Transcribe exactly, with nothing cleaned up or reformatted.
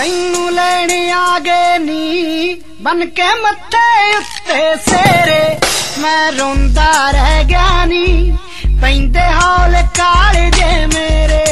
तैनू लेने आ गए नी बन के मत्थे उत्ते सेरे मैं रोंदा रह गया नी पैंदे हौल काले जे मेरे